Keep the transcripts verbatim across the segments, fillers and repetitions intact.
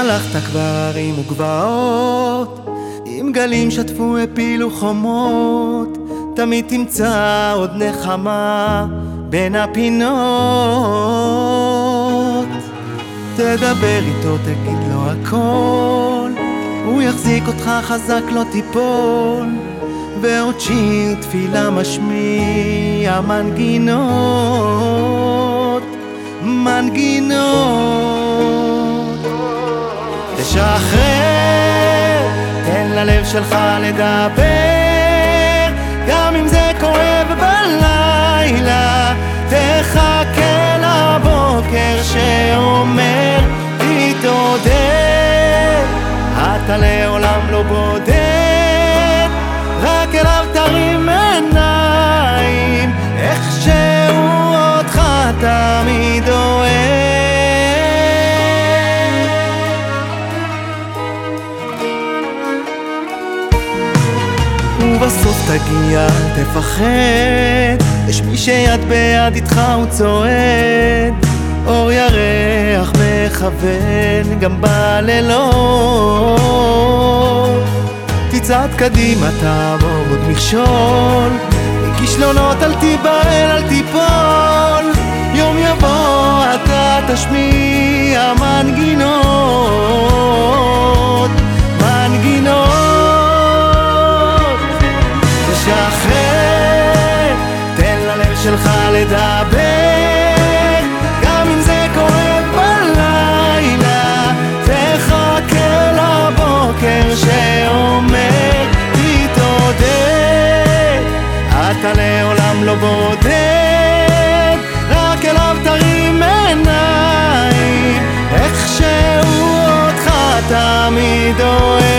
הלכת כבר עם וגבעות, עם גלים שטפו הפילו חומות, תמיד תמצא עוד נחמה בין הפינות. תדבר איתו, תגיד לו הכל, הוא יחזיק אותך חזק לא תיפול, ועוד שיר תפילה משמיע מנגינות, מנגינות. תשחרר, תן ללב שלך לדבר, גם אם זה כואב בלילה, תחכה לבוקר שאומר תתעודד, אתה לעולם לא בודד, רק אליו תרים עיניים, איך שהוא אותך תמיד אוהב. ובסוף תגיע, תפחד, יש מי שיד ביד איתך הוא צועד, אור ירח מכוון גם בלילות. תצעד קדימה, תעבור עוד מכשול, מכישלונות אל תיבהל, אל תיפול, יום יבוא אתה תשמיע מנגינות, מנגינות. תשחרר, תן ללב שלך לדבר, גם אם זה כואב בלילה, תחכה לבוקר שאומר תתעודד, אתה לעולם לא בודד, רק אליו תרים עיניים, איך שהוא אותך תמיד אוהב.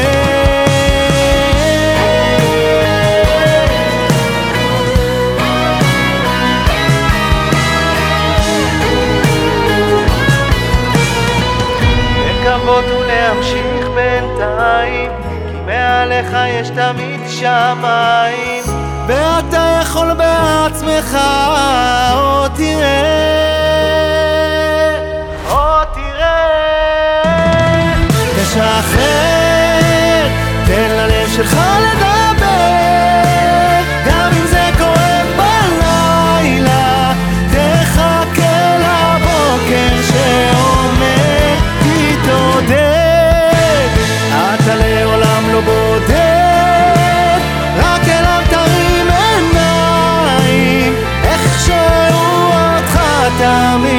לקוות ולהמשיך בינתיים, כי מעליך יש תמיד שמיים, ואתה יכול בעצמך עוד תראה, עוד תראה. תשחרר, תן ללב שלך לדבר, גם אם זה כואב בלילה, תחכה לבוקר שאומר תתעודד, אתה לעולם לא בודד, רק אליו תרים עיניים, איך שהוא אותך תמיד